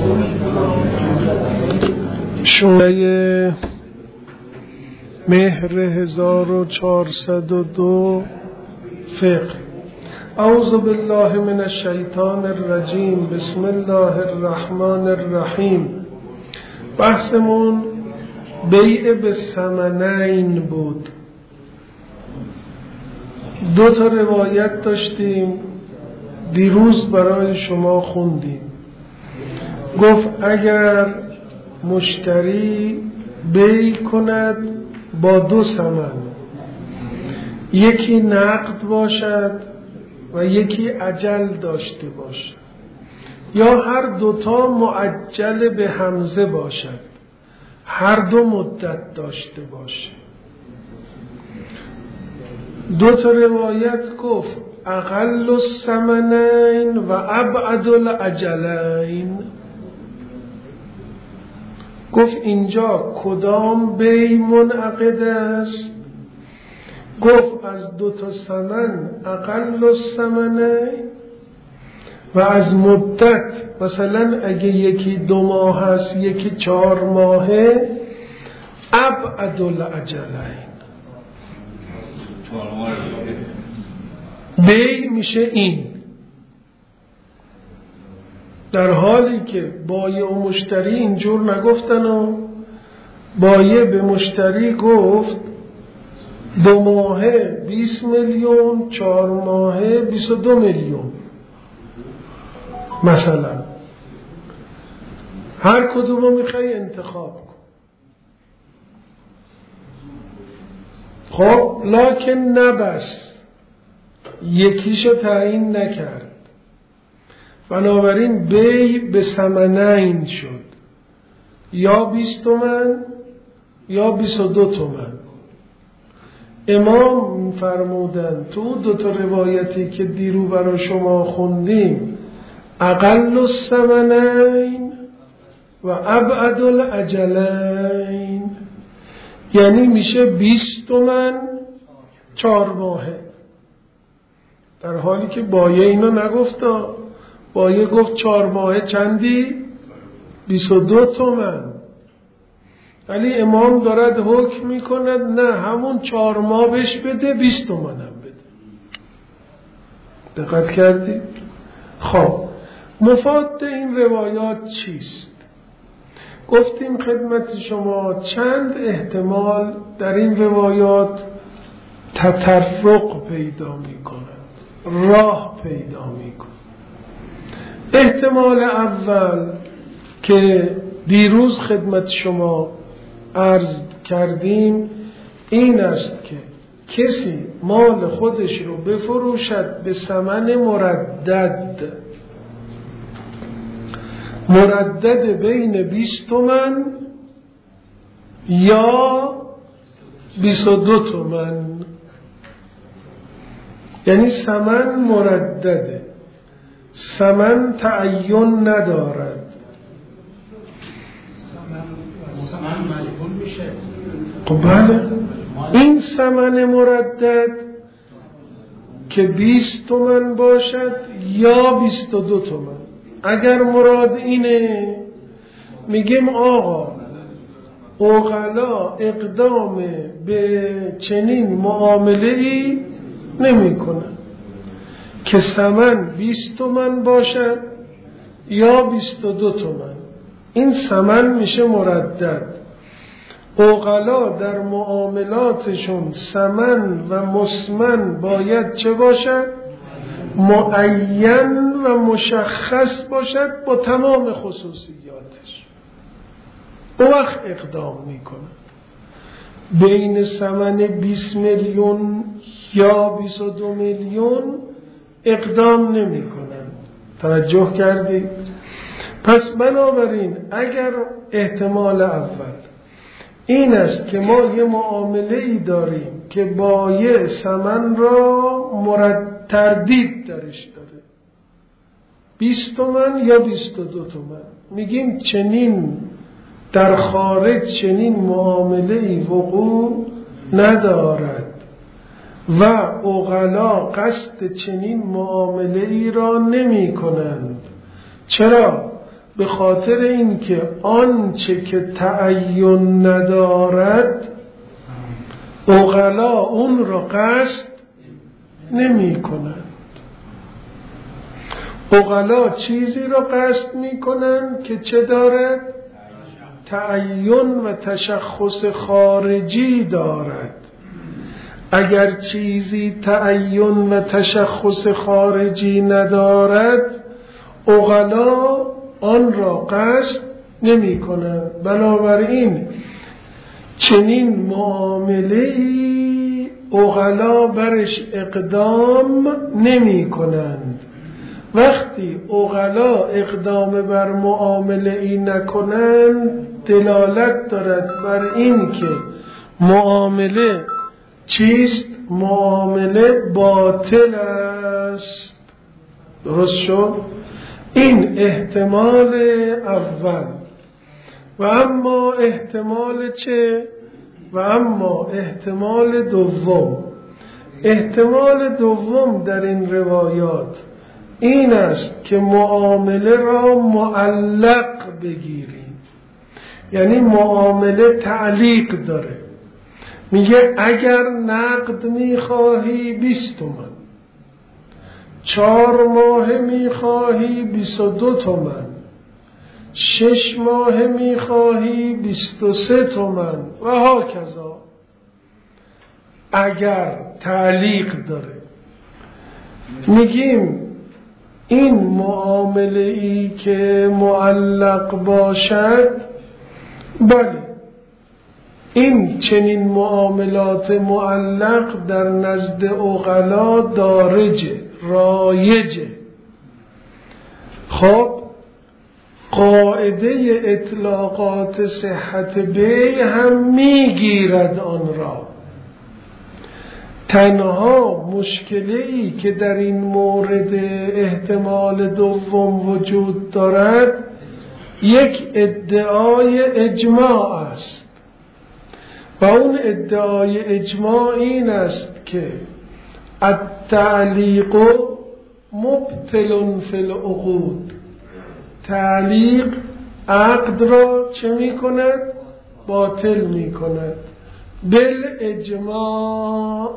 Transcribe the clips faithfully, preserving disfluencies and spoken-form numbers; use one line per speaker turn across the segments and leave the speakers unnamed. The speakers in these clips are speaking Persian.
شماره مهر هزار و چهارصد و دو فقه. اعوذ بالله من الشیطان الرجیم. بسم الله الرحمن الرحیم. بحثمون بیع به ثمنین بود. دو تا روایت داشتیم دیروز برای شما خوندیم. گفت اگر مشتری بیع کند با دو ثمن، یکی نقد باشد و یکی اجل داشته باشد، یا هر دوتا معجل به همزه باشد، هر دو مدت داشته باشد. دو تا روایت گفت اقل الثمنین و ابعد الاجلین. گفت اینجا کدام بیع منعقد است؟ گفت از دو تا ثمن اقل الثمنین و از مدت، مثلا اگه یکی دو ماه هست یکی چهار ماهه، ابعد الاجلین. بیع میشه این، در حالی که بایع و مشتری اینجور نگفتن و بایع به مشتری گفت دو ماهه بیست میلیون، چهار ماهه بیست و دو میلیون مثلا، هر کدوم رو میخوای انتخاب کن. خب لکن نبس، یکیشو تعیین نکرد، بنابراین بیع به ثمنین شد، یا بیست تومن یا بیست و دو تومن. امام فرمودن تو دو تا روایتی که دیرو برای شما خوندیم اقل الثمنین و ابعد الاجلین، یعنی میشه بیست تومن چهار ماهه، در حالی که بایع اینو نگفتا. بایع گفت چهار ماهه چندی؟ بیست و دو تومن. ولی امام دارد حکم میکند نه، همون چهار ماه بهش بده، بیست تومن هم بده. دقت کردید؟ خب مفاد این روایات چیست؟ گفتیم خدمت شما چند احتمال در این روایات تطرق پیدا میکند، راه پیدا میکند. احتمال اول که دیروز خدمت شما عرض کردیم این است که کسی مال خودش رو بفروشد به ثمن مردد، مردد بین بیست تومن یا بیست و دو تومن، یعنی ثمن مردده، ثمن تعین ندارد.
ثمن مجهول میشه.
خب بله، این ثمن مردد که بیست تومن باشد یا بیست و دو تومن. اگر مراد اینه میگیم آقا عقلا اقدام به چنین معامله ای نمی کنن که ثمن بیست تومن باشد یا بیست و دو تومن، این ثمن میشه مردد. عقلا در معاملاتشون ثمن و مسمن باید چه باشد؟ معین و مشخص باشد با تمام خصوصیاتش. او وقت اقدام میکنه. بین ثمن بیست میلیون یا بیست و دو میلیون اقدام نمی کنند. توجه کردید؟ پس بنابراین اگر احتمال اول این است که ما یه معامله ای داریم که بایع ثمن را مرد تردید درش داره، بیست تومن یا بیست و دو تومن، میگیم چنین در خارج چنین معامله ای وقوع ندارد و عقلا قصد چنین معامله ای را نمی کنند. چرا؟ به خاطر اینکه آنچه که تعین ندارد عقلا اون را قصد نمی کنند. عقلا چیزی را قصد می کنند که چه دارد؟ تعین و تشخص خارجی دارد. اگر چیزی تعین و تشخص خارجی ندارد عقلا آن را قصد نمی کنند. بنابراین چنین معامله‌ای عقلا برش اقدام نمی کنند. وقتی عقلا اقدام بر معامله‌ای نکنند دلالت دارد بر این که معامله چیست؟ معامله باطل است. درست شد؟ این احتمال اول. و اما احتمال چه؟ و اما احتمال دوم. احتمال دوم در این روایات این است که معامله را معلق بگیریم، یعنی معامله تعلیق داره. میگه اگر نقد میخواهی بیست تومن، چهار ماه میخواهی بیست و دو تومن، شش ماه میخواهی بیست و سه تومن و ها کذا. اگر تعلیق داره میگیم این معامله ای که معلق باشد، بله این چنین معاملات معلق در نزد عقلا دارجه، رایجه. خب قاعده اطلاقات صحت بیع هم میگیرد آن را. تنها مشکلی که در این مورد احتمال دوم وجود دارد یک ادعای اجماع است و اون ادعای اجماع این است که التعلیق مبطل فی العقود. تعلیق عقد را چه می کند؟ باطل می کند بالاجماع.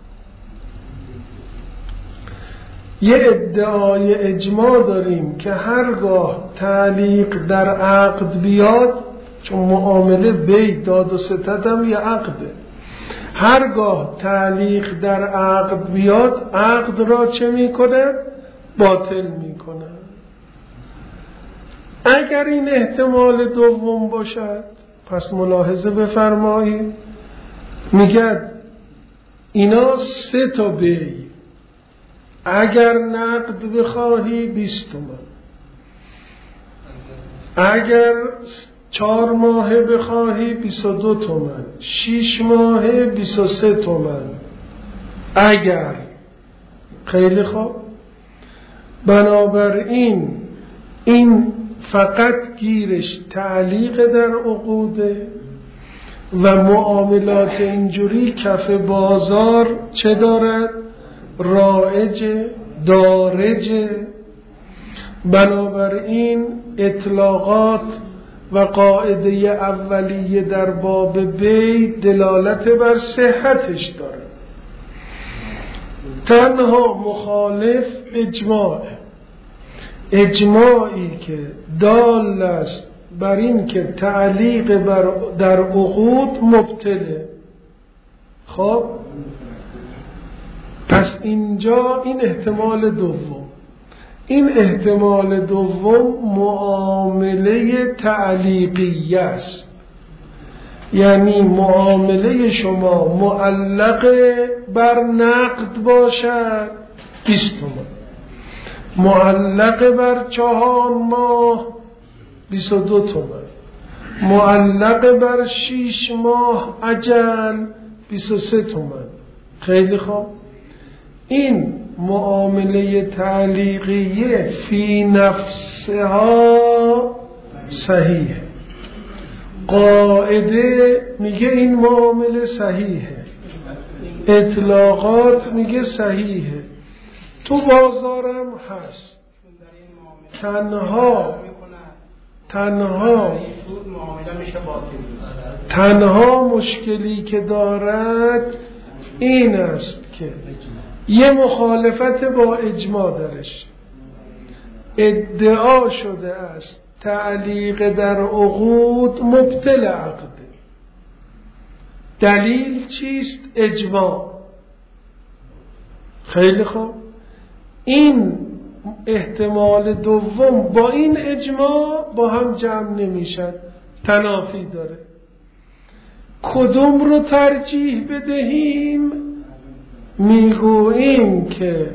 یه ادعای اجماع داریم که هرگاه تعلیق در عقد بیاد، چون معامله بیع داد و ستد هم یه عقده، هرگاه تعلیق در عقد بیاد عقد را چه می کند؟ باطل می کند. اگر این احتمال دوم باشد پس ملاحظه بفرمایید، میگه اینا سه تا بیع، اگر نقد بخواهی بیست تومن، اگر چهار ماه بخواهی بیست و دو تومن، شیش ماه بیست و سه تومن. اگر خیلی خوب، بنابراین این فقط گیرش تعلیق در عقوده و معاملات اینجوری کف بازار چه دارد؟ رایج دارج. بنابراین اطلاقات و قاعده اولیه در باب بیع دلالت بر صحتش داره. تنها مخالف اجماعه، اجماعی که دال است بر این که تعلیق بر در عقود مبطله. خب پس اینجا این احتمال دوم. این احتمال دوم معامله تعلیقیه است، یعنی معامله شما معلق بر نقد باشد بیست تومن، معلق بر چهار ماه بیست و دو تومن، معلق بر شیش ماه اجل بیست و سه تومن. خیلی خوب، این معامله تعلیقیه فی نفسها صحیحه. قاعده میگه این معامله صحیحه، اطلاقات میگه صحیحه، تو بازارم هست. تنها تنها تنها مشکلی که دارد این است که یه مخالفت با اجماع درش ادعا شده است تعلیق در عقود مبطل عقده. دلیل چیست؟ اجماع. خیلی خوب، این احتمال دوم با این اجماع با هم جمع نمیشد، تنافی داره. کدوم رو ترجیح بدهیم؟ میگوییم که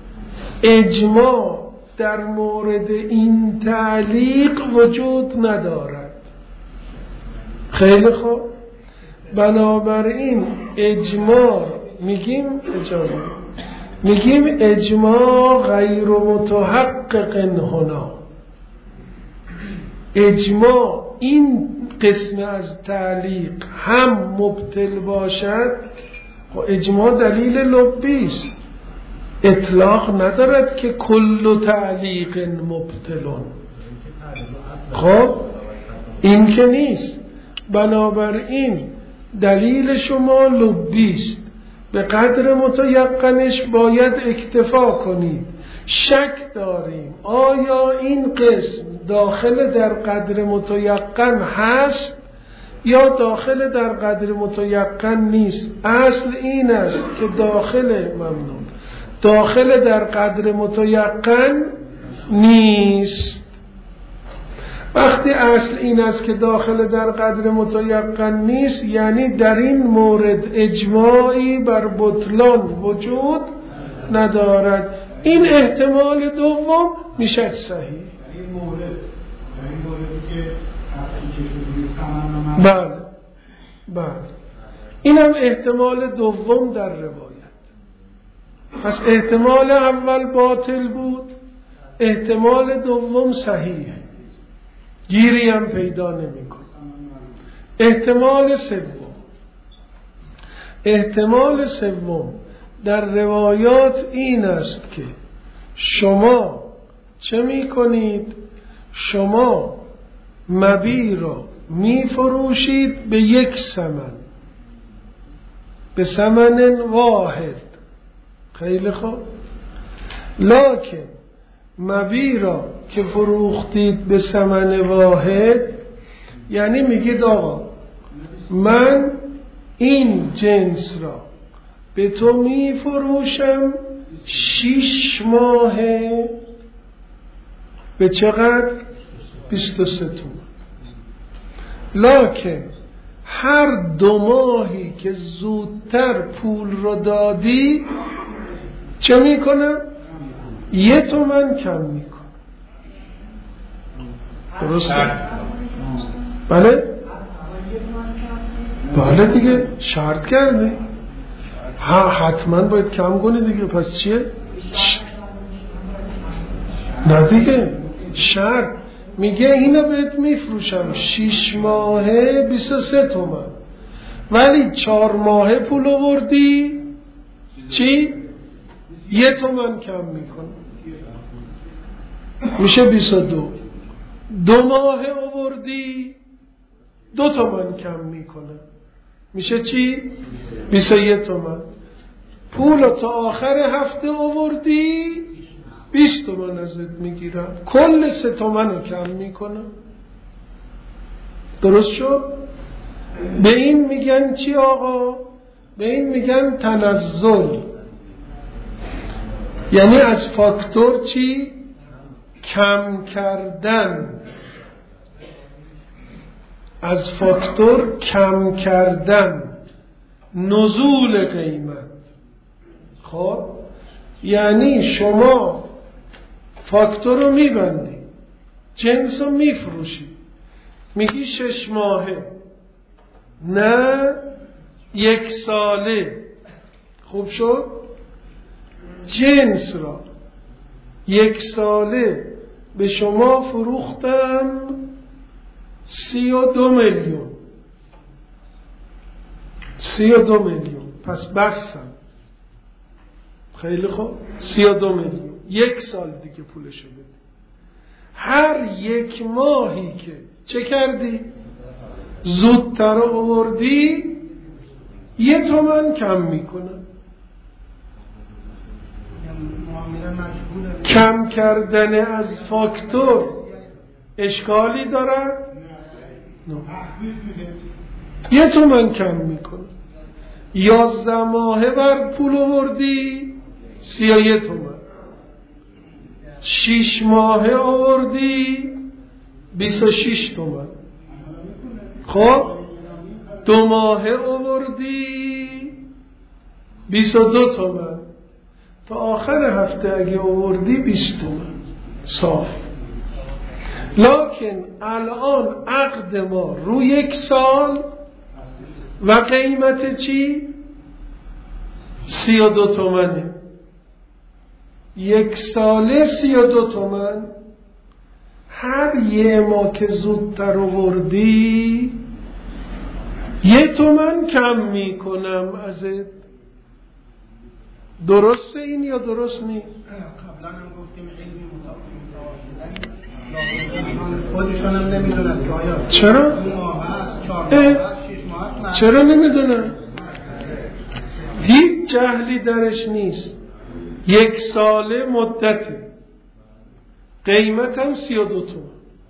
اجماع در مورد این تعلیق وجود ندارد. خیلی خوب، بنابراین اجماع میگیم اجازه میگیم اجماع غیر متحقق هنا. اجماع این قسم از تعلیق هم مبطل باشد، و اجماع دلیل لبی است، اطلاق ندارد که کل تعلیق مبطلون. خب این که نیست. بنابراین دلیل شما لبی است، به قدر متیقنش باید اکتفا کنید. شک داریم آیا این قسم داخل در قدر متیقن هست یا داخل در قدر متیقن نیست. اصل این است که داخل ممنون داخل در قدر متیقن نیست. وقتی اصل این است که داخل در قدر متیقن نیست، یعنی در این مورد اجماعی بر بطلان وجود ندارد. این احتمال دوم میشه صحیح.
این مورد این موردی که
بله بله این هم احتمال دوم در روایت. پس احتمال اول باطل بود، احتمال دوم صحیحه، گیری هم پیدا نمی کن. احتمال سوم احتمال سوم در روایات این است که شما چه می کنید؟ شما مبی را می فروشید به یک ثمن، به ثمن واحد. خیلی خوب، لکن مبی را که فروختید به ثمن واحد، یعنی میگید آقا من این جنس را به تو می فروشم شیش ماهه به چقدر؟ بیست و سه تومن. لکن هر دو ماهی که زودتر پول رو دادی چه میکنم؟ یه تومن کم میکنم. درسته؟ بله؟ بله دیگه، شرط کرده. ها حتما باید کم کنی دیگه. پس چیه؟ ش... نه دیگه، شرط میگه اینو بهت میفروشم شیش ماهه بیست و سه تومن، ولی چهار ماهه پول آوردی چی؟ یه تومن کم میکنه، میشه بیست و دو. دو ماهه آوردی دو تومن کم میکنه، میشه چی؟ بیست و یک تومن. پول تا آخر هفته آوردی بیست تومن ازت میگیرم، کل سه تومن رو کم میکنم. درست شد؟ به این میگن چی آقا؟ به این میگن تنزل. یعنی از فاکتور چی؟ کم کردن. از فاکتور کم کردن، نزول قیمت. خب یعنی شما فاکتور رو میبندی، جنس رو میفروشی، میگی شش ماهه نه یک ساله. خوب شد؟ جنس را یک ساله به شما فروختم سی و دو میلیون. سی و دو میلیون پس بستم. خیلی خوب، سی و دو میلیون یک سال دیگه پولشو بده. هر یک ماهی که چه کردی؟ زودتر آوردی یه تومن کم میکنن. کم کردن از فاکتور اشکالی دارد؟ نه. یه تومن کم میکنه. یازده ماهه بر پول آوردی سی و یه تومن. شیش ماهه آوردی بیست و شیش تومن. خب دو ماهه آوردی بیست و دو تومن. تا آخر هفته اگه آوردی بیست تومن صاف. لکن الان عقد ما رو یک سال و قیمت چی؟ سی و دو تومنه. یک ساله سی و دو تومن. هر یه ما که زودتر آوردی یه تومن کم میکنم ازت. درسته این یا درست نیست؟
قبلا هم گفتیم علمی مطابق خودشان هم نمیدونن که آیا
چرا؟
دو ماه هست، چهار ماه هست، شش ماه هست.
چرا نمیدونن؟ هیچ جهلی درش نیست. یک ساله مدته، قیمت هم سی و دو تومن.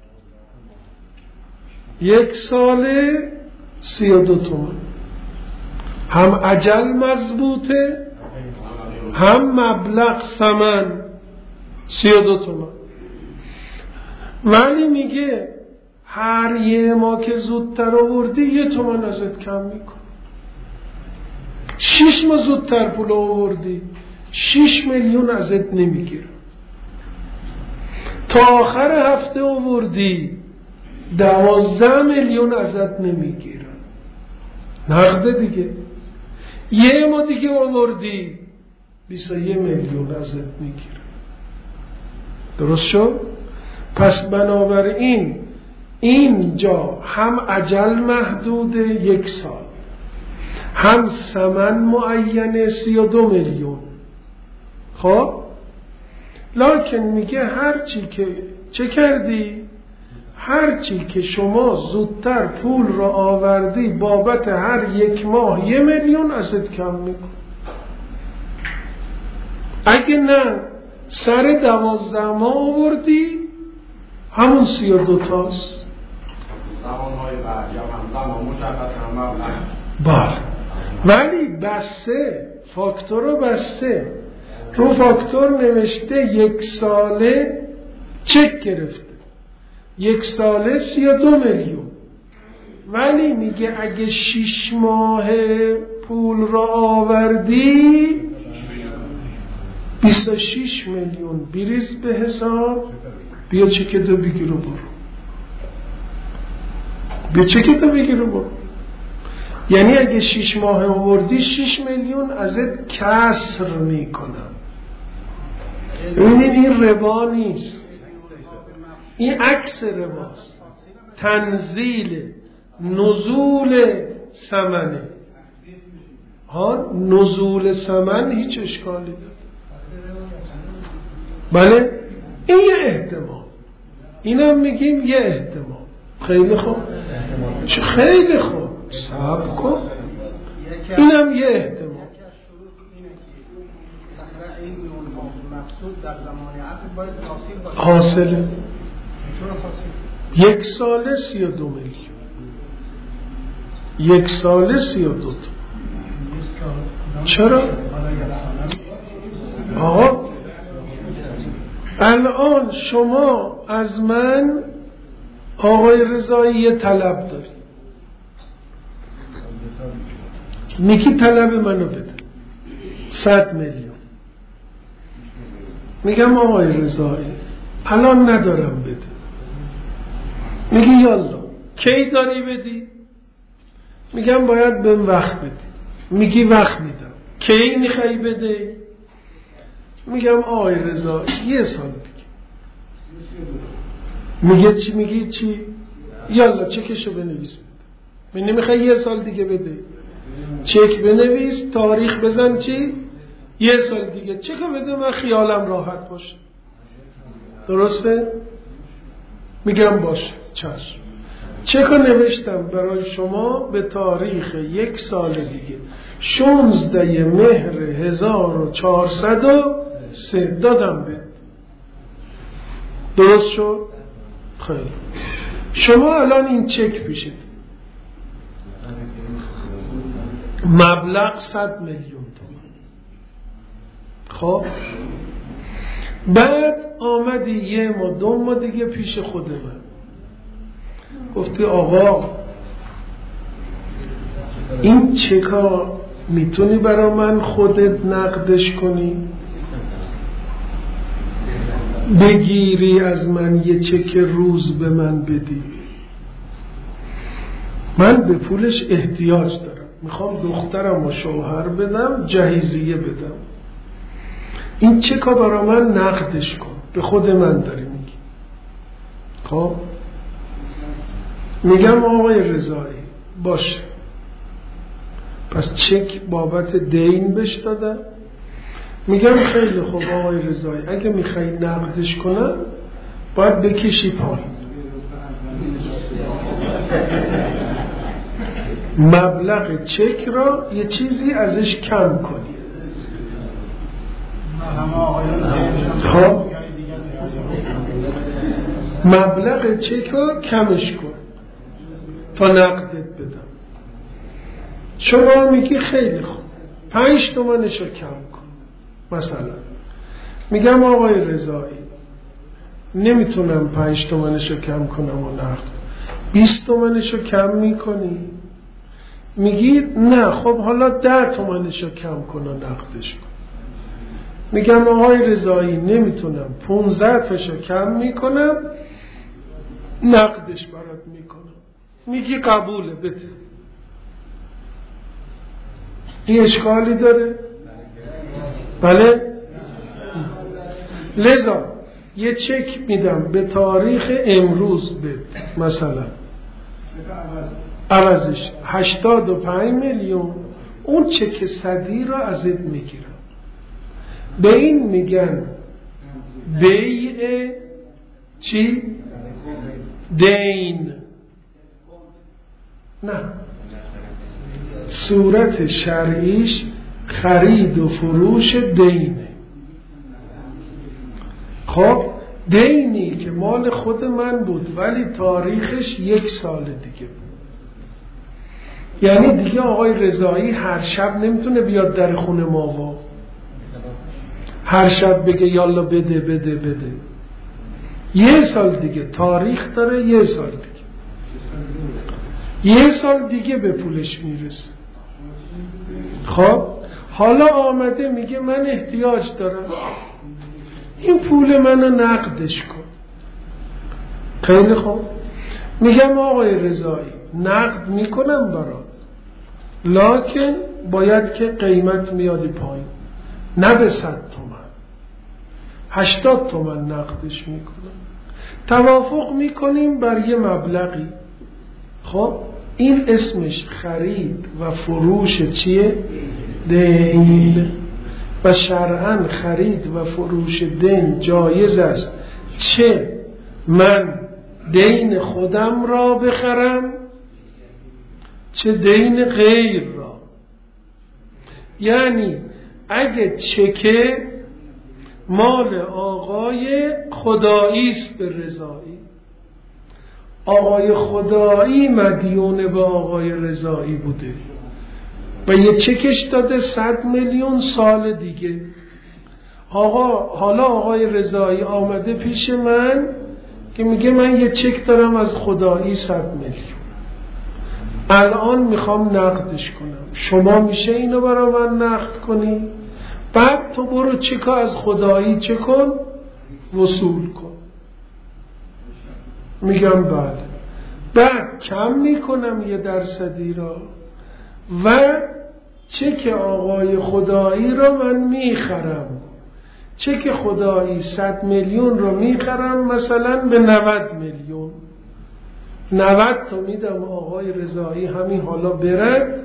یک ساله سی و دو تومن. هم اجل مضبوطه هم مبلغ ثمن سی و دو تومن. ولی میگه هر یه ما که زودتر آوردی یه تومن ازت کم میکن. شیش ما زودتر پول آوردی شیش میلیون ازت نمیگیرم. تا آخر هفته آوردی دوازده میلیون ازت نمیگیرم. نقده دیگه. یه ما دیگه آوردی بیست و یک میلیون ازت میگیرم. درست شد؟ پس بنابراین اینجا هم اجل محدود یک سال، هم ثمن معین سی و دو میلیون. خب لکن میگه هرچی که چه کردی؟ هرچی که شما زودتر پول را آوردی بابت هر یک ماه یه میلیون ازت کم میکن. اگه نه سر دوازده ماه آوردی همون سی و دو تاست.
زمانهای بعد یا هم زمان مشخص هم مبلغ.
بله. ولی بسته فاکتور رو بسته رو فاکتور نوشته یک ساله چک گرفته، یک ساله سی و دو میلیون. ولی میگه اگه شیش ماه پول را آوردی بیست و شیش میلیون بریز به حساب. بیا چکتو بگیر و برو. بیا چکتو بگیر و برو. یعنی اگه شیش ماه آوردی شیش میلیون ازت کسر میکنم. ببینید این ربا نیست، این عکس رباست. تنزیل نزول ثمنه. ها نزول ثمن هیچ اشکالی نداره. بله این یه احتمال. اینم میگیم یه احتمال. خیلی خوب، خیلی خوب، صبر کن. اینم یه احتمال. حاصله یک ساله سی و دو میلیون. یک ساله سی و دو تا. چرا؟ آقا الان شما از من آقای رضایی یه طلب داری، میگی طلب منو بده صد میلیون. میگم آقای رضایی الان ندارم بده. میگی یالا کی داری بدی؟ میگم باید بهم وقت بدی. میگی وقت میدم. کی میخوای بده؟ میگم آقای رضایی یه سال دیگه. میگه چی؟ میگی چی؟ یالا چکشو بنویس بده. من نمیخوای یه سال دیگه بده. چک بنویس، تاریخ بزن چی؟ یه سال دیگه چک بده، من خیالم راحت باشه. درسته؟ میگم باشه چشم. چک رو نوشتم برای شما به تاریخ یک سال دیگه شانزده مهر هزار و چهارصد و سه دادم به درست شد؟ خیلی شما الان این چک پیشید مبلغ صد میلیون تومان. خب بعد آمدی یه ما دو ما دیگه پیش خود من گفتی آقا این چکا میتونی برا من خودت نقدش کنی؟ بگیری از من یه چک روز به من بدی؟ من به پولش احتیاج دارم، میخوام دخترم و شوهر بدم، جهیزیه بدم، این چکا برا من نقدش کن. به خود من داری میگی. خب میگم آقای رضایی باشه، پس چک بابت دین بهش دادم. میگم خیلی خوب آقای رضایی اگه میخوای نقدش کنم باید بکشی پایین، مبلغ چک را یه چیزی ازش کم کنی. خب مبلغ چک را کمش کن تا نقدت بدم. شما میگی خیلی خوب پنج تومنش رو کم کن. مثلا میگم آقای رضایی نمیتونم پنج تومنش رو کم کنم و نقد، بیست تومنش رو کم میکنی؟ میگی نه خب حالا ده تومنش رو کم کن و نقدش کن. میگم آقای رضایی نمیتونم پونزده تاش رو کم میکنم نقدش برات میکنم. میگی قبوله بده. این اشکالی داره؟ بله؟ لذا یه چک میدم به تاریخ امروز بده، مثلا عوضش هشتاد و پنج میلیون، اون چک صدی را ازت میگیرم. به این میگن بیع چی؟ دین. نه، صورت شرعیش خرید و فروش دینه. خب دینی که مال خود من بود ولی تاریخش یک سال دیگه بود، یعنی دیگه آقای رضایی هر شب نمیتونه بیاد در خونه ما و هر شب بگه یالا بده بده بده. یه سال دیگه تاریخ داره، یه سال دیگه یه سال دیگه به پولش میرسه. خب حالا آمده میگه من احتیاج دارم، این پول منو نقدش کن. خیلی خوب، میگم آقای رضایی نقد میکنم برات، لکن باید که قیمت میادی پایین، نه به صد تومن، هشتاد تومن نقدش میکنم. توافق میکنیم بر یه مبلغی. خب این اسمش خرید و فروش چیه؟ دین. و شرعاً خرید و فروش دین جایز است، چه من دین خودم را بخرم چه دین غیر را. یعنی اگه چکه مال آقای خدایی است به رضایی، آقای خدایی مدیون به آقای رضایی بوده و یه چکش داده صد میلیون سال دیگه. آقا حالا آقای رضایی آمده پیش من که میگه من یه چک دارم از خدایی صد میلیون، الان میخوام نقدش کنم، شما میشه اینو برای من نقد کنی؟ بعد تو برو چکا از خدایی چه کن؟ وصول کن. میگم بعد بعد کم میکنم یه درصدی را و چک آقای خدایی را من میخرم. چک خدایی صد میلیون رو میخرم مثلا به نود میلیون، نود تا میدم آقای رضایی همین حالا برد،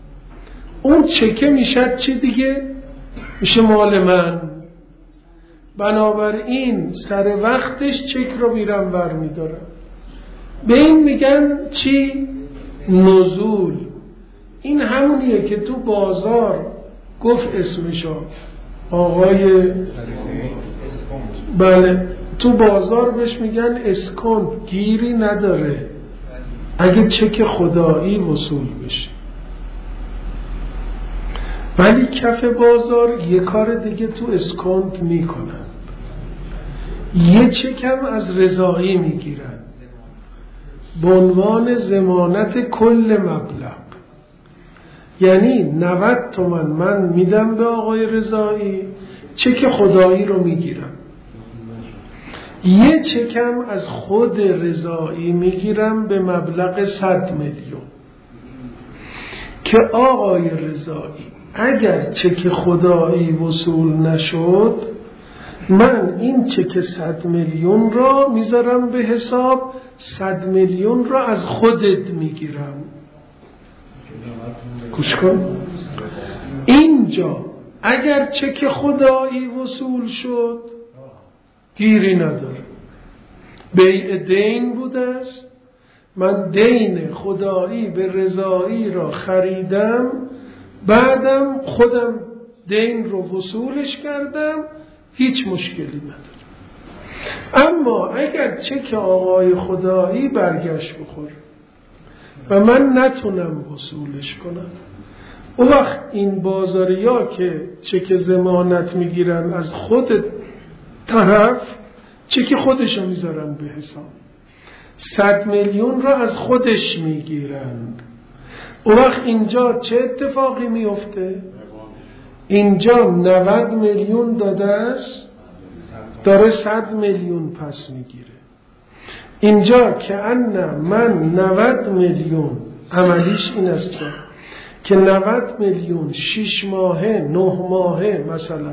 اون چکه میشد چی دیگه؟ میشه مال من. بنابراین سر وقتش چک رو میرم بر میدارم. به این میگن چی؟ نزول. این همونیه که تو بازار گفت اسمشو آقای بله تو بازار بهش میگن اسکانت، گیری نداره اگه چک خدایی وصول بشه. ولی کف بازار یه کار دیگه تو اسکانت میکنن، یه چکم از رضایی میگیرن به عنوان ضمانت کل مبلغ. یعنی نود تومن من میدم به آقای رضایی، چک خدایی رو میگیرم، یه چکم از خود رضایی میگیرم به مبلغ صد میلیون که آقای رضایی اگر چک خدایی وصول نشد من این چک صد میلیون را میذارم به حساب، صد میلیون را از خودت میگیرم. گوش کن، اینجا اگر چک خدایی وصول شد گیری نداره، بیع دین بوده است، من دین خدایی به رضایی را خریدم، بعدم خودم دین رو وصولش کردم، هیچ مشکلی نداره. اما اگر چک آقای خدایی برگشت بخوره و من نتونم وصولش کنم، اون وقت این بازاریا که چک ضمانت میگیرن از خود طرف چک خودشو میذارن به حساب، صد میلیون را از خودش میگیرند. اون وقت اینجا چه اتفاقی میفته؟ اینجا نود میلیون داده است، داره صد میلیون پس میگیره. اینجا که ان من نود میلیون، عملیش این است که نود میلیون شش ماهه نه ماهه مثلا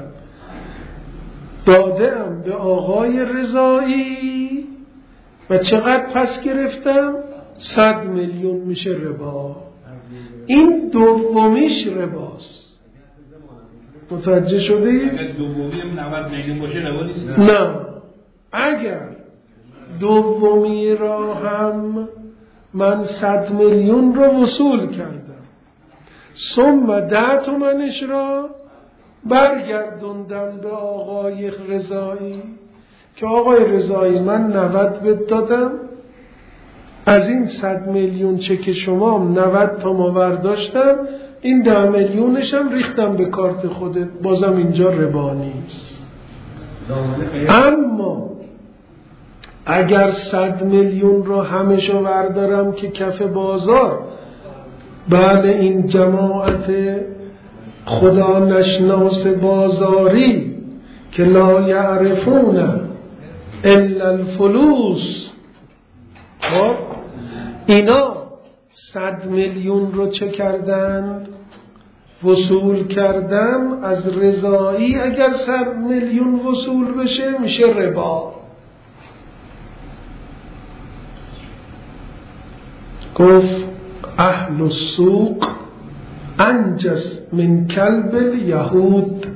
دادم به آقای رضایی و چقدر پس گرفتم؟ صد میلیون میشه ربا. این دومیش رباست. متوجه شده؟
اگر دومی نود میلیون باشه ربا نیست؟
نه، اگر دومی را هم من صد میلیون را وصول کردم، ثم ده تومنش را برگردوندم به آقای رضایی که آقای رضایی من نود بد دادم، از این صد میلیون چک شما نود تا ما برداشتم، این ده میلیونشم ریختم به کارت خودت، بازم اینجا ربا نیست. اما اگر صد میلیون رو همشو بردارم که کف بازار بعد این جماعت خدا نشناس بازاری که لا یعرفون الا الفلوس، خب اینا صد میلیون رو چه کردند؟ وصول کردم از رضایی. اگر صد میلیون وصول بشه میشه ربا. گفت اهل السوق انجس من کلب الیهود.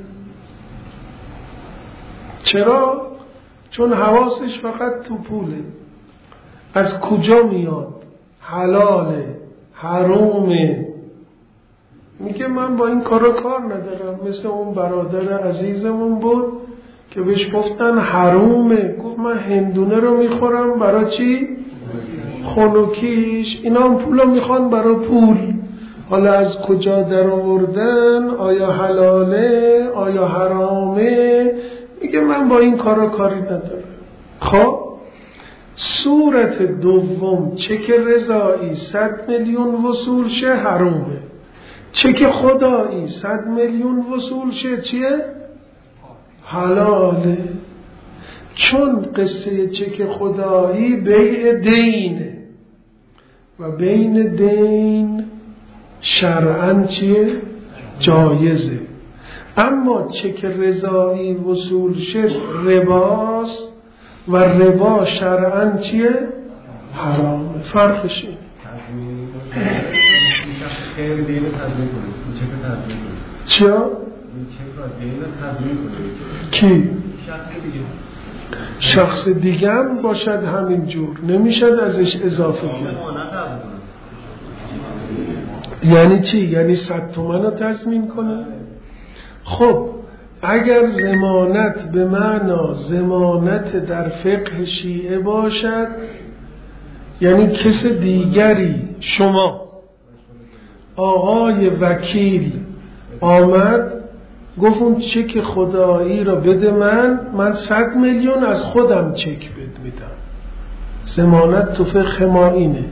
چرا؟ چون حواسش فقط تو پوله، از کجا میاد، حلاله حرومه، میگه من با این کارا کار ندارم. مثل اون برادر عزیزمون بود که بهش گفتن حرومه، گفت من هندونه رو میخورم برای چی؟ خنوکیش. اینا هم پول رو میخوان برای پول. حالا از کجا در آوردن، آیا حلاله آیا حرامه، میگه من با این کارا کاری ندارم. خب صورت دوم چک رضایی صد میلیون وصول شه حرامه، چک خدایی صد میلیون وصول شه چیه؟ حلاله. چون قصه چک خدایی بیع دینه و بین دین شرعاً چیه؟ جایزه. اما چک رضایی وصول شه رباست و ربا شرعاً چیه؟ حرامه. فرقش اینه. چیا؟ کی؟ شخص دیگه هم باشد همین جور، نمیشد ازش اضافه کرد. یعنی چی؟ یعنی صد تومن رو تضمین کنه؟ خب اگر ضمانت به معنا ضمانت در فقه شیعه باشد، یعنی کس دیگری، شما آقای وکیل آمد گفت اون چک خدایی رو بده من، من صد میلیون از خودم چک بد میدم. ضمانت تو فقه ما اینه،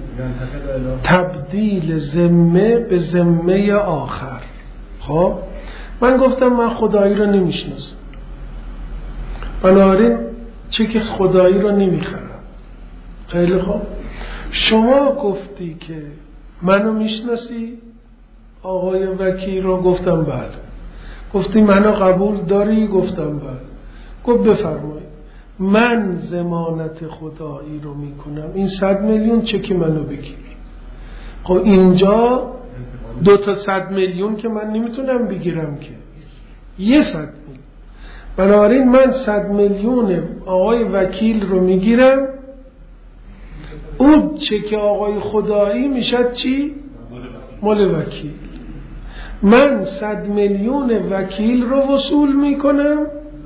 تبدیل ذمه به ذمه آخر. خب من گفتم من خدایی رو نمیشناسم، بنابراین چک خدایی رو نمیخرم. خیلی خوب، شما گفتی که منو میشناسی آقای وکیل رو؟ گفتم بله. گفتی منو قبول داری؟ گفتم بله. گفت بفرمایید من ضمانت خدایی رو میکنم، این صد میلیون چک منو بگیر. خب اینجا دو تا صد میلیون که من نمیتونم بگیرم که، یه صد میلیون. بنابراین من صد میلیون آقای وکیل رو میگیرم، اون چک آقای خدایی میشد چی؟ مال وکیل. من صد میلیون وکیل رو وصول میکنم،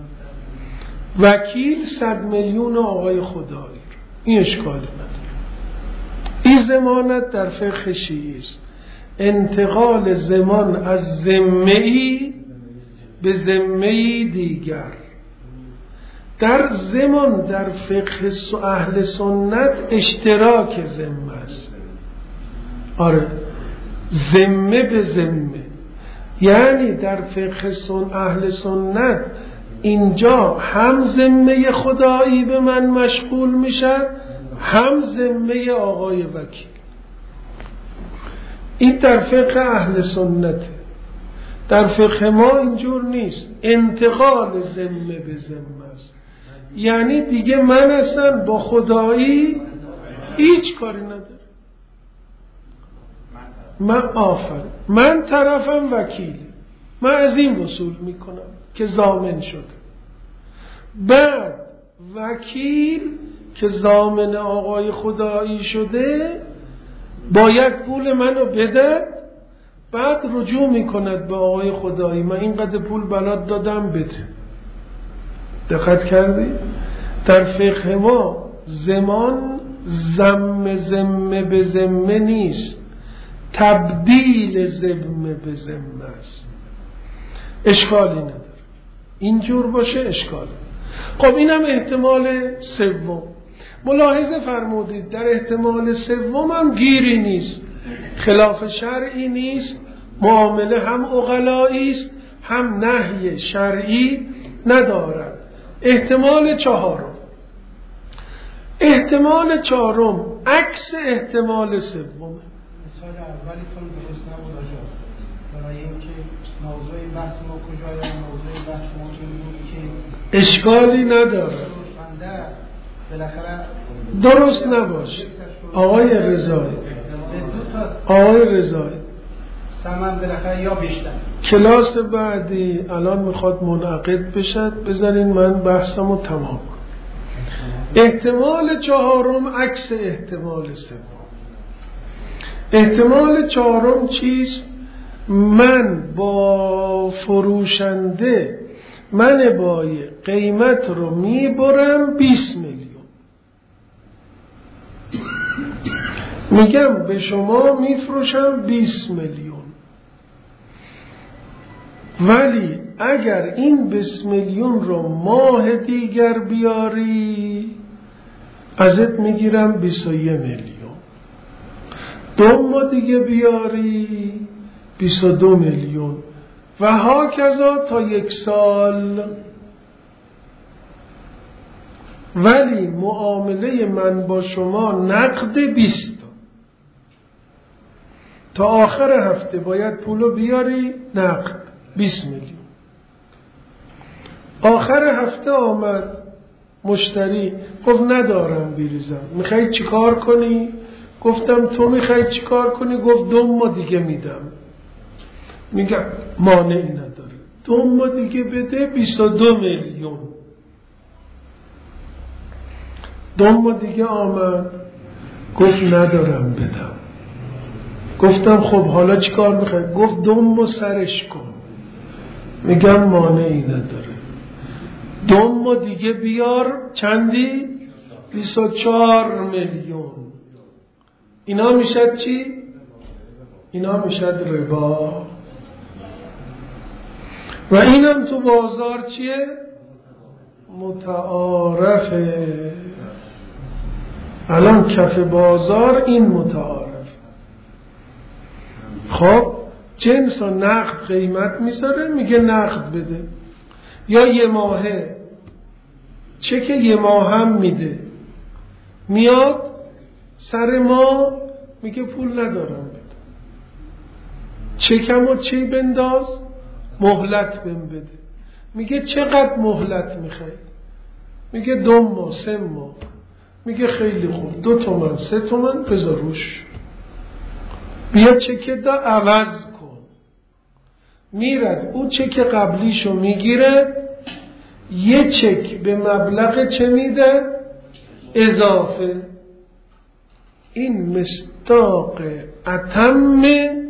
وکیل صد میلیون آقای خدایی. این اشکالی نداره. این ضمانت در فقه شیعی است، انتقال ضمان از ذمه‌ای به ذمه‌ای دیگر. در ضمان در فقه اهل سنت اشتراک ذمه است. آره، ذمه به ذمه، یعنی در فقه سن اهل سنت اینجا هم ذمه خدایی به من مشغول میشد، هم ذمه آقای وکیل. این در فقه اهل سنته. در فقه ما اینجور نیست، انتقال ذمه به ذمه است. یعنی دیگه من اصلا با خدایی هیچ کاری ندارم. من آفر من طرفم وکیل، من از این وصول میکنم که ضامن شده. بعد وکیل که ضامن آقای خدایی شده باید پول منو بده، بعد رجوع میکند به آقای خدایی من اینقدر پول بلد دادم بده. دقت کردی؟ در فقه ما ضمان ذمه ذمه به ذمه نیست، تبدیل ذمه به ذمه است. اشکالی نداره، اینجور باشه اشکالی. خب اینم احتمال سوم. ملاحظه فرمودید در احتمال سوم هم گیری نیست، خلاف شرعی نیست، معامله هم عقلایی است هم نهی شرعی ندارد. احتمال چهارم، احتمال چهارم عکس احتمال سومه.
مثال اولیتون درست نبود آجا، برای اینکه موضوع بحث ما کجاست؟ موضوع بحث ما این بود که
اشکالی نداره، درست نباشه. آقای رضایی آقای رضایی
سمن بالاخره یا بیشتر.
کلاس بعدی الان میخواد منعقد بشد، بذارین من بحثمو تمام کنم. احتمال چهارم عکس احتمال سوم. احتمال چهارم چیست؟ من با فروشنده من بای قیمت رو میبرم بیست میلیون، میگم به شما میفروشم بیست میلیون، ولی اگر این بیست میلیون رو ماه دیگر بیاری ازت میگیرم بیست و یک میلیون، دو ماه دیگه بیاری بیست و دو میلیون و هاکذا تا یک سال. ولی معامله من با شما نقد بیست، تا آخر هفته باید پولو بیاری نقد بیست میلیون. آخر هفته آمد مشتری گفت ندارم بریزم، میخوای چیکار کنی؟ گفتم تو میخوای چیکار کنی؟ گفت دو ماه دیگه میدم. میگم مانعی نداره، دو ماه دیگه بده بیست و دو میلیون. دوم دیگه آمد گفت ندارم بدم. گفتم خب حالا چیکار میخوای؟ گفت دوم سرش کن. میگم مانعی نداره. دوم دیگه بیار چندی؟ بیست و چهار میلیون. اینا میشد چی؟ اینا میشد ربا. و اینم تو بازار چیه؟ متعارفه. الان کف بازار این متعارف. خب جنس و نقد قیمت میذاره، میگه نقد بده، یا یه ماهه چک یه ماه هم میده، میاد سر ما میگه پول ندارم بده، چکمو چی بنداز؟ مهلت بهم بده. میگه چقدر مهلت میخوای؟ میگه دو ماه سه ماه. میگه خیلی خوب، دو تومن سه تومن بذار روش، بیا چک دا عوض کن. میرد اون چک قبلیشو میگیره، یه چک به مبلغ چه میده؟ اضافه. این مصداق اتم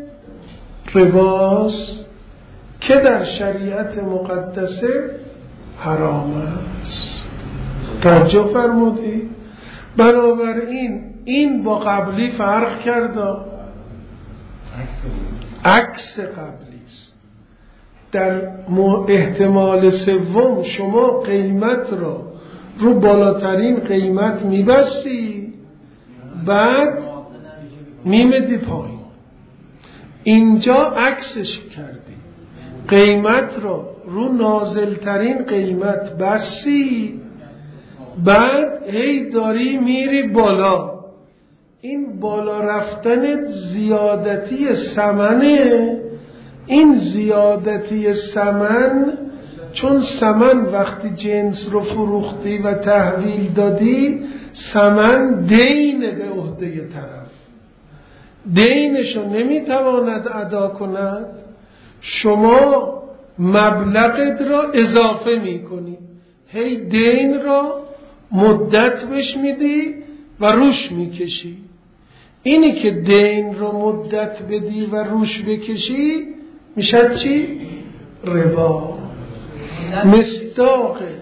رباست که در شریعت مقدسه حرام است. توجه فرمودی؟ بنابراین این با قبلی فرق کرده، عکس قبلی است. در احتمال سوم شما قیمت را رو بالاترین قیمت میبستی، بعد میمدی پایین. اینجا عکسش کردی، قیمت را رو نازلترین قیمت بستی، بعد هی داری میری بالا. این بالا رفتن زیادتی ثمنه. این زیادتی ثمن، چون ثمن وقتی جنس رو فروختی و تحویل دادی، ثمن دین به عهده طرف، دینشو نمیتواند ادا کند، شما مبلغت را اضافه میکنی، هی دین را مدت بش میدی و روش میکشی. اینی که دین رو مدت بدی و روش بکشی میشه چی؟ ربا. مصداقه.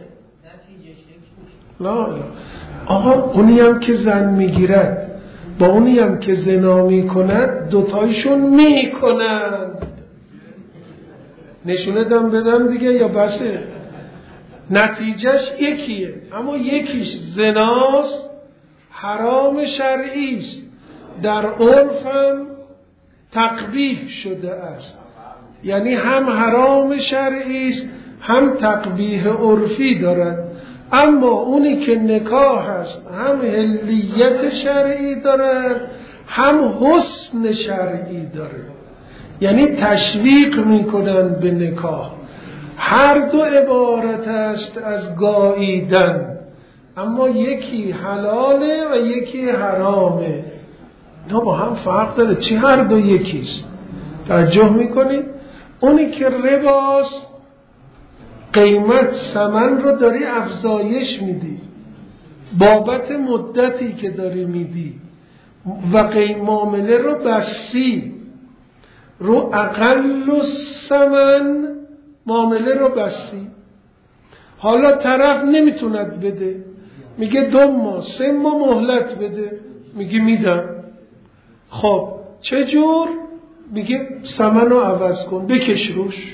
لا لا آقا، اونی هم که زن میگیرد با اونی هم که زنا میکند دوتایشون میکنند. نشونه دم بدم دیگه یا بسه؟ نتیجهش یکیه، اما یکیش زناست، حرام شرعی است، در عرفم تقبیح شده است. یعنی هم حرام شرعی است هم تقبیح عرفی دارد. اما اونی که نکاح است هم حلیت شرعی دارد هم حسن شرعی داره، یعنی تشویق میکنن به نکاح. هر دو عبارت است از گاییدن، اما یکی حلاله و یکی حرامه. اینا با هم فرق داره. چی هر دو یکیست؟ توجه میکنید؟ اونی که رباست، قیمت ثمن رو داری افزایش میدی بابت مدتی که داری میدی و قیمت معامله رو بستی رو اقل ثمن، معامله رو بستی. حالا طرف نمیتوند بده، میگه دو ماه سه ماه مهلت بده، میگه میدم. خب چجور؟ میگه ثمن رو عوض کن، بکش روش.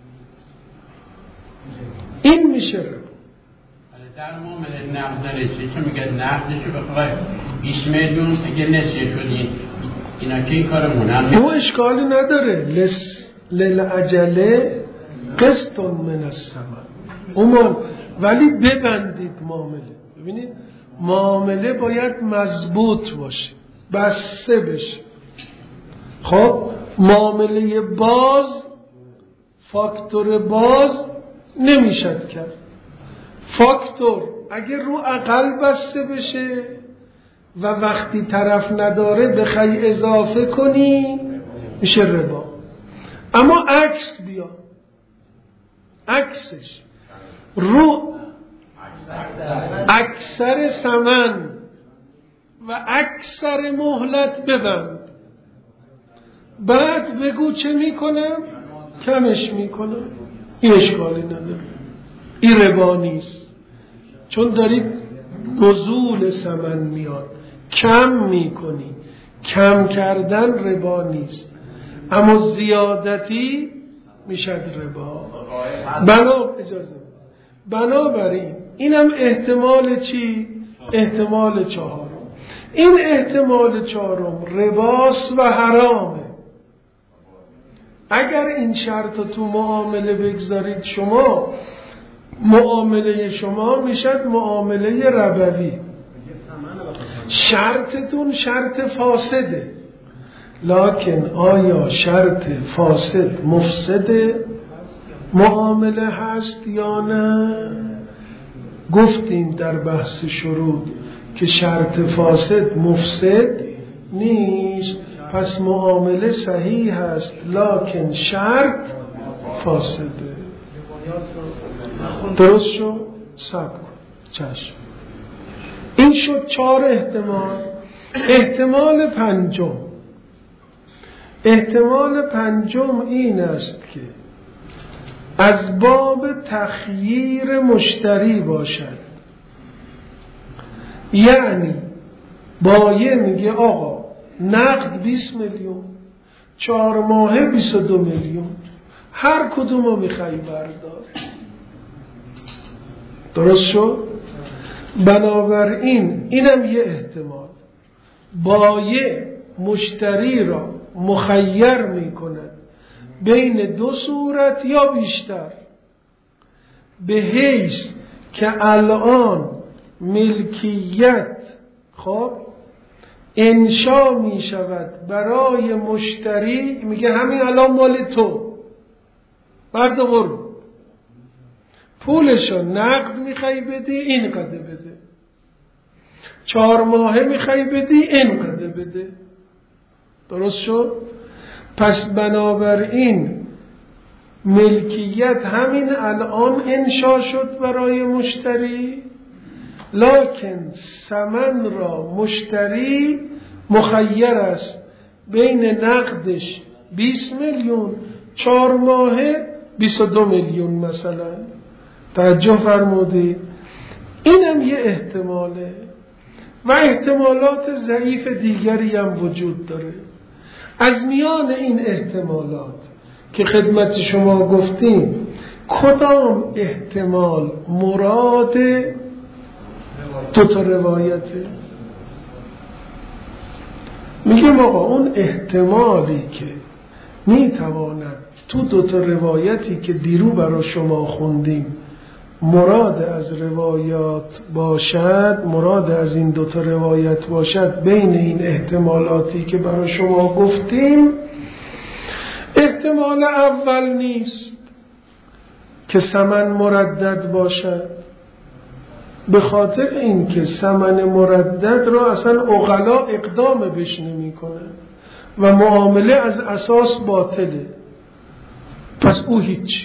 این میشه رو
در معامله نقد نرسید، چون میگه نقدشو بخوای بیست میلیون اگه نسیه شدین، اینا که این کارمونن
او اشکالی نداره. لس للعجله قسط من الثمن امان، ولی ببندید معامله. ببینید معامله باید مضبوط باشه، بسته بشه. خب معامله باز، فاکتور باز نمیشد کرد. فاکتور اگه رو اقل بسته بشه و وقتی طرف نداره بخوای اضافه کنی میشه ربا. اما عکس بیا، عکسش رو اکثر ثمن و اکثر مهلت ببند، بعد بگو چه میکنم؟ کمش میکنم. این اشکالی نداره، این ربا نیست، چون دارید نزول ثمن میاد، کم میکنی. کم کردن ربا نیست، اما زیادتی میشد ربا. بنا اجازه بنابراین اینم احتمال چی؟ احتمال چهارم. این احتمال چهارم رباست و حرامه. اگر این شرط تو معامله بگذارید شما، معامله شما میشد معامله ربوی. شرطتون شرط فاسده، لکن آیا شرط فاسد مفسد معامله هست یا نه؟ گفتیم در بحث شروط که شرط فاسد مفسد نیست، پس معامله صحیح هست لکن شرط فاسده. درست شد؟ صبر کن. چشم. این شد چهار احتمال. احتمال پنجم، احتمال پنجم این است که از باب تخییر مشتری باشد. یعنی بایع میگه آقا نقد بیست میلیون، چهار ماهه بیست و دو میلیون، هر کدومو میخوای بردار. درست شد؟ بنابراین اینم یه احتمال. بایع مشتری را مخیر میکند بین دو صورت یا بیشتر، به حیث که الان ملکیت خب انشا می شود برای مشتری، میگه همین الان مال تو، بردا برو، پولشو نقد میخوای بدی این قدر بده، چهار ماهه میخوای بدی این قدر بده. درست شد؟ پس بنابراین ملکیت همین الان انشا شد برای مشتری، لکن ثمن را مشتری مخیر است بین نقدش بیست میلیون، چهار ماهه بیست و دو میلیون مثلا. توجه فرمودید؟ اینم یه احتماله و احتمالات ضعیف دیگری هم وجود داره. از میان این احتمالات که خدمت شما گفتیم، کدام احتمال مراد دو تا روایته؟ میگم آقا اون احتمالی که میتواند تو دو تا روایتی که دیرو برای شما خوندیم مراد از روایات باشد، مراد از این دو تا روایت باشد، بین این احتمالاتی که برای شما گفتیم احتمال اول نیست که ثمن مردد باشد، به خاطر اینکه ثمن مردد را اصلا عقلا اقدام بهش نمی کنه و معامله از اساس باطله، پس او هیچ.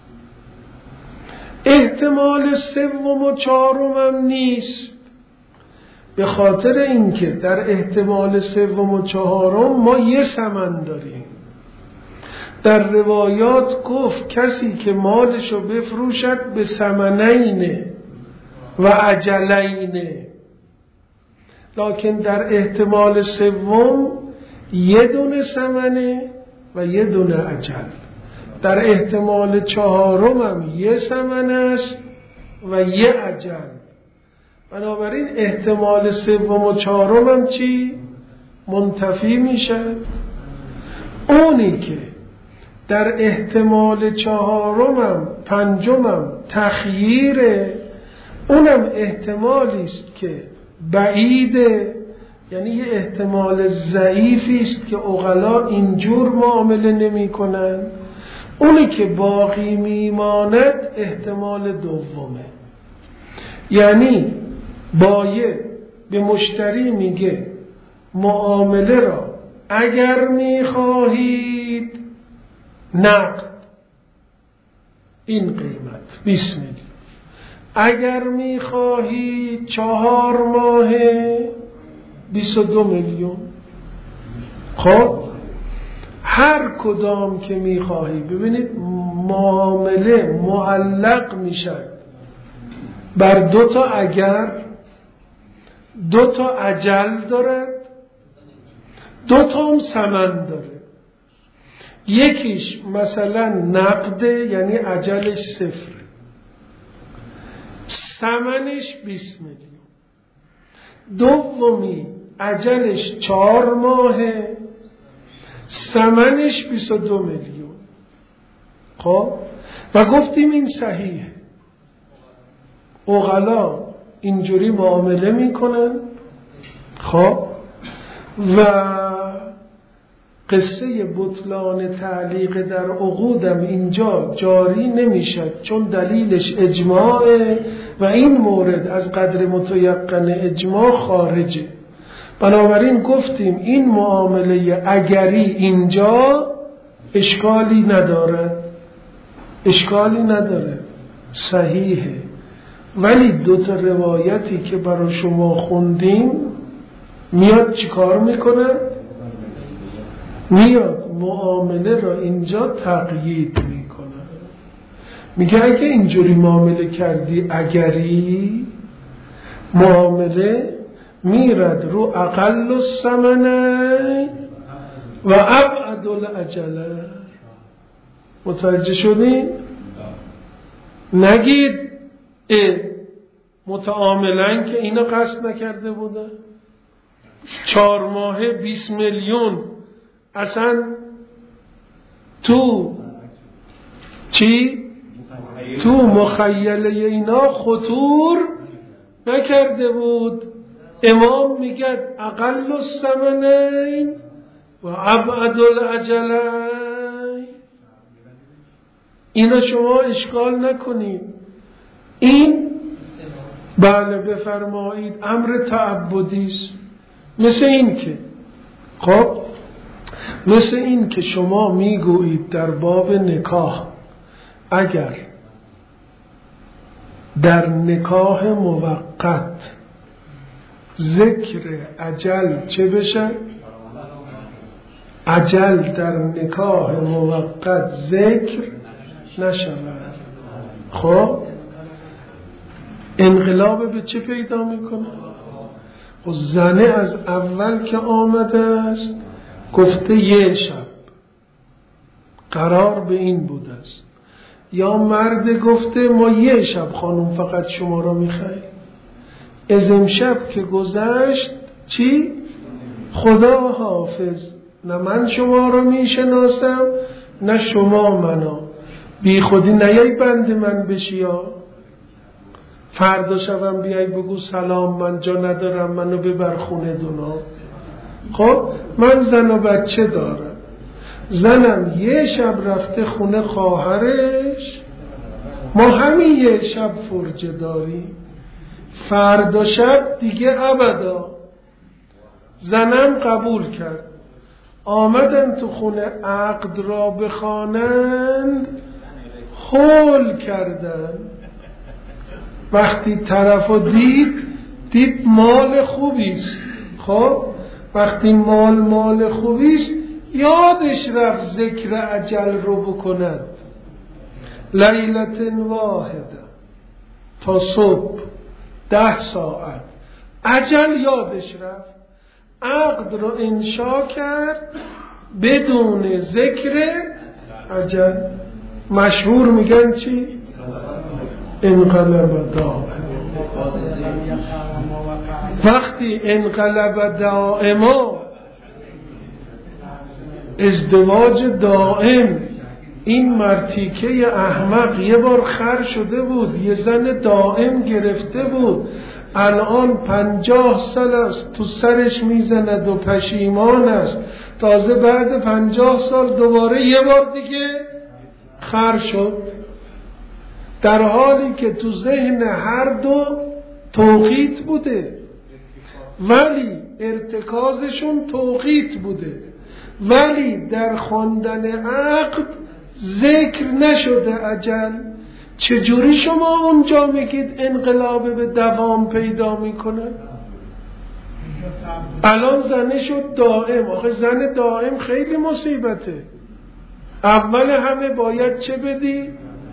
احتمال سوم و چهارم هم نیست، به خاطر اینکه در احتمال سوم و چهارم ما یه ثمن داریم. در روایات گفت کسی که مالشو بفروشد به ثمنین و اجلین، لکن در احتمال سوم یه دونه ثمنه و یه دونه اجل. در احتمال چهارم هم یه ثمن است و یه اجل. بنابراین احتمال سوم و چهارم هم چی؟ منتفی میشه. اونی که در احتمال چهارم پنجم تخییره، اونم احتمالی است که بعیده، یعنی یه احتمال ضعیفی است که عقلا اینجور معامله نمی کنن. اونی که باقی میماند احتمال دومه، یعنی بایع به مشتری میگه معامله را اگر میخواهید نقد این قیمت بیست میلیون، اگر میخواهی چهار ماه بیست و دو میلیون. خب هر کدام که میخواهی. ببینید معامله معلق میشد بر دو تا اگر، دو تا اجل دارد، دو تا هم ثمن داره. یکیش مثلا نقده، یعنی اجلش صفر، ثمنش بیست میلیون. دومی اجلش چهار ماهه، ثمنش بیست و دو میلیون. خب و گفتیم این صحیحه. عقلا اینجوری معامله میکنن. خب و قصه بطلان تعلیق در عقودم اینجا جاری نمیشد، چون دلیلش اجماعه و این مورد از قدر متیقن اجماع خارجه. بنابراین گفتیم این معامله اگری اینجا اشکالی نداره، اشکالی نداره، صحیحه. ولی دو تا روایتی که برای شما خوندیم میاد چیکار میکنه؟ میاد معامله را اینجا تقیید میکنه. میگه اگه اینجوری معامله کردی اگری، معامله میرد رو اقل الثمنه و ابعد الاجله. متوجه شدین؟ نگید اه متعاملن که اینو قصد نکرده بوده، چهار ماهه بیست میلیون اصلا تو چی؟ تو مخیله اینا خطور نکرده بود. امام میگه اقل الثمنین و ابعد الاجلین. اینا شما اشکال نکنید. این بله بفرمایید امر تعبدی است. مثل این که خب مثل این که شما میگویید در باب نکاح اگر در نکاح موقت ذکر اجل چه بشه؟ اجل در نکاح موقت ذکر نشود. خب انقلاب به چه پیدا میکنه؟ خب زنه از اول که آمده است گفته یه شب قرار به این بوده است، یا مرد گفته ما یه شب خانم فقط شما را میخواهیم، از امشب که گذشت چی؟ خدا حافظ، نه من شما را میشناسم نه شما منو، بی خودی نیای بند من بشی، یا فردا شبم بیای بگو سلام من جا ندارم منو ببر خونه دونا. خب من زن و بچه دارم، زنم یه شب رفته خونه خواهرش، ما همین یه شب فرجه داریم، فردا شب دیگه ابدا. زنم قبول کرد، آمدن تو خونه عقد را بخوانند، خول کردن. وقتی طرفو دید دید مال خوبیست. خب وقتی مال مال خوبیست یادش رفت ذکر اجل رو بکند. لیلت واحده تا صبح ده ساعت اجل یادش رفت، عقد رو انشا کرد بدون ذکر اجل. مشهور میگن چی؟ انقلب دائم. وقتی انقلب دائما، ازدواج دائم، این مرتیکه احمق یه بار خر شده بود، یه زن دائم گرفته بود، الان پنجاه سال است تو سرش میزند و پشیمان است، تازه بعد پنجاه سال دوباره یه بار دیگه خر شد، در حالی که تو ذهن هر دو توقیت بوده ولی ارتکازشون توقیت بوده، ولی در خواندن عقد ذکر نشده اجل. چجوری شما اونجا میگید انقلاب به دوام پیدا میکنه؟ الان زنه شد دائم. آخه زن دائم خیلی مصیبته. اول همه باید چه بدی؟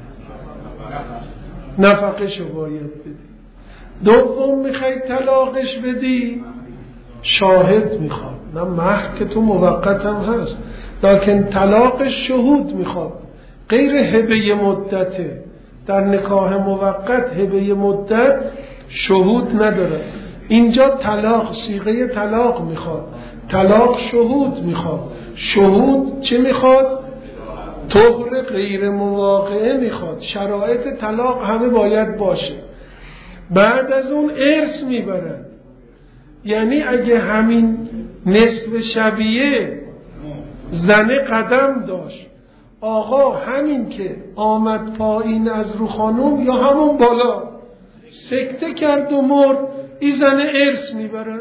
نفقه شو باید بدی. دوم میخوای طلاقش بدی؟ شاهد میخواد. نه مهر که تو موقت هم هست، لکن طلاقش شهود میخواد. غیر هبه مدته. در نکاح موقت هبه مدت شهود نداره. اینجا طلاق صیغه طلاق میخواد، طلاق شهود میخواد. شهود چه میخواد؟ طهر غیر مواقعه میخواد. شرایط طلاق همه باید باشه. بعد از اون ارث میبرن. یعنی اگه همین نصف شبیه زنه قدم داشت، آقا همین که آمد پایین از رو خانوم یا همون بالا سکته کرد و مرد، این زنه ارث میبره.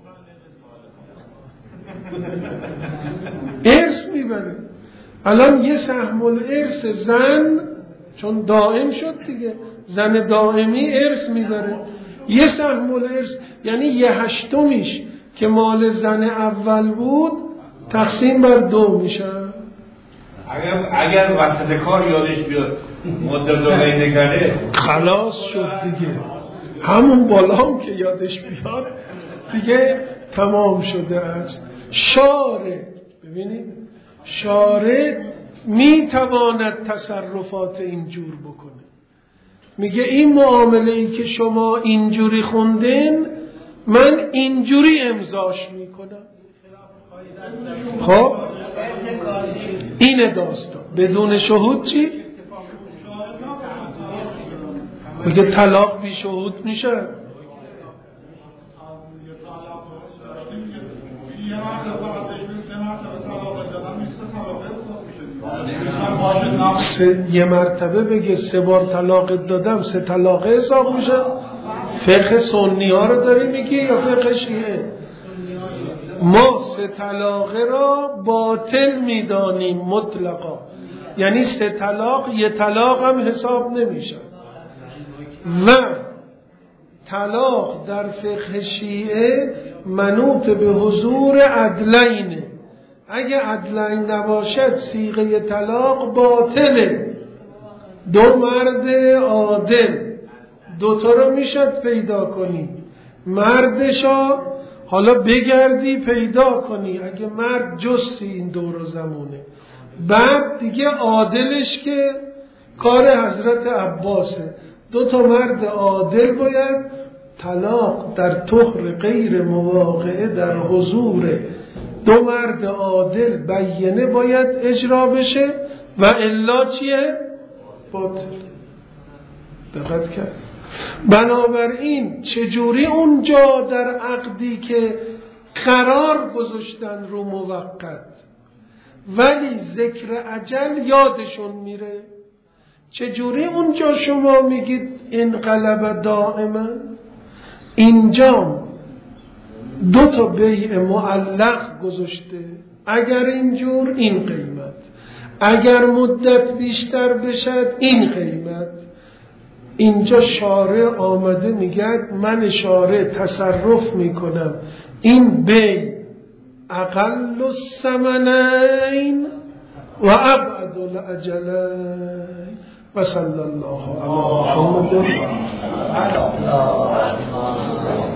ارث میبره. الان یه سهم الارث زن، چون دائم شد دیگه، زن دائمی ارث میبره. یه سهم الارث یعنی یه هشتمیش که مال زن اول بود تقسیم بر دو میشه.
اگر اگر وسط کار یادش بیاد مدت داره نکرده
خلاص شد دیگه. همون بالا هم که یادش بیاد دیگه تمام شده است. شارع، ببینید شارع میتواند تصرفات اینجور بکنه. میگه این معامله ای که شما اینجوری خوندین من اینجوری امضاش میکنم. خب اینه داستان. بدون شهود چی؟ میگه طلاق بی شهود میشه. سه یه مرتبه بگه سه بار طلاق دادم سه طلاق حساب میشه. فقه سنی ها رو داری میگی یا فقه شیعه؟ ما سه طلاقه را باطل میدانیم مطلقا. یعنی سه طلاق یه طلاق هم حساب نمیشه. و طلاق در فقه شیعه منوط به حضور عدلینه. اگه عدلین نباشد صیغه طلاق باطله. دو مرد عادل دوتا رو میشد پیدا کنی. مردشا حالا بگردی پیدا کنی اگه مرد جستی این دور و زمونه. بعد دیگه عادلش که کار حضرت عباسه. دو تا مرد عادل باید طلاق در طهر غیر مواقعه در حضور دو مرد عادل بیینه باید اجرا بشه و الا چیه؟ باطل. دقت کرد. بنابراین چجوری اونجا در عقدی که قرار گذاشتن رو موقت ولی ذکر اجل یادشون میره، چجوری اونجا شما میگید انقلب دائما؟ اینجا دو تا بیع معلق گذاشته. اگر اینجور این قیمت، اگر مدت بیشتر بشد این قیمت. اینجا شارع آمده میگه من شارع تصرف میکنم این بیع اقل الثمنین و ابعد الاجلین و صلی الله علی محمد.